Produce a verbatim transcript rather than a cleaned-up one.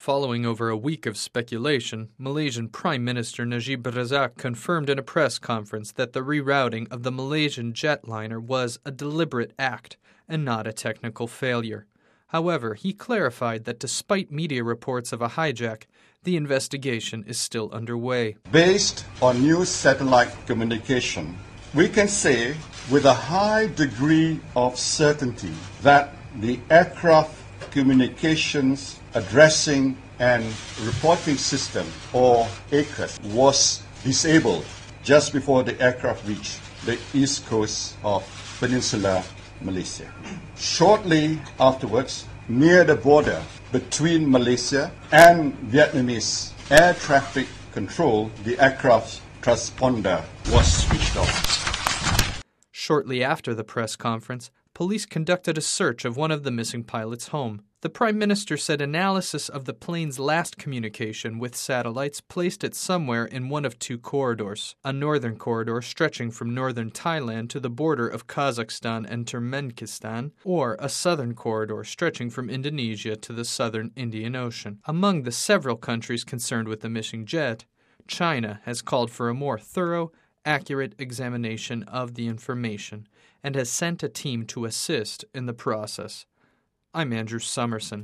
Following over a week of speculation, Malaysian Prime Minister Najib Razak confirmed in a press conference that the rerouting of the Malaysian jetliner was a deliberate act and not a technical failure. However, he clarified that despite media reports of a hijack, the investigation is still underway. Based on new satellite communication, we can say with a high degree of certainty that the aircraft communications addressing and reporting system, or A C A S, was disabled just before the aircraft reached the east coast of Peninsular Malaysia. Shortly afterwards, near the border between Malaysia and Vietnamese air traffic control, the aircraft's transponder was switched off. Shortly after the press conference, police conducted a search of one of the missing pilot's home. The Prime Minister said analysis of the plane's last communication with satellites placed it somewhere in one of two corridors, a northern corridor stretching from northern Thailand to the border of Kazakhstan and Turkmenistan, or a southern corridor stretching from Indonesia to the southern Indian Ocean. Among the several countries concerned with the missing jet, China has called for a more thorough, accurate examination of the information and has sent a team to assist in the process. I'm Andrew Summerson.